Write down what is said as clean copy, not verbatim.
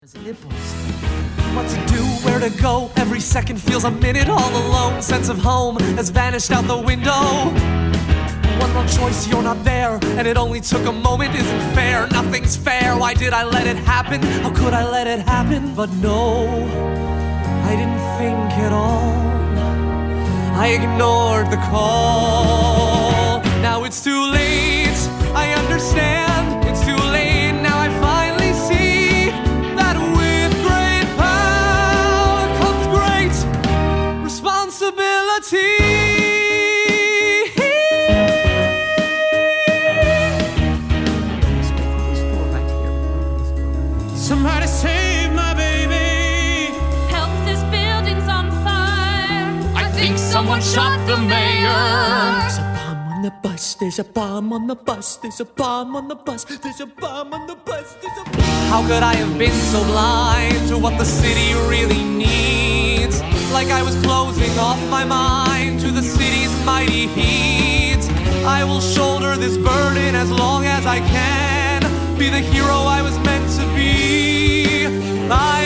Nipples. What to do, where to go, every second feels a minute all alone. Sense of home has vanished out the window. One wrong choice, you're not there, and it only took a moment, isn't fair. Nothing's fair, why did I let it happen? How could I let it happen? But no, I didn't think at all. I ignored the call. Now it's too late, I understand. It's too late, now I finally see that with great power comes great responsibility. Somebody save my baby. Help, this building's on fire. I think someone shot the mayor. There's a bomb on the bus, there's a bomb on the bus, there's a bomb on the bus, there's a bomb on the bus, there's a bomb. How could I have been so blind to what the city really needs? Like I was closing off my mind to the city's mighty heat. I will shoulder this burden as long as I can. Be the hero I was meant to be.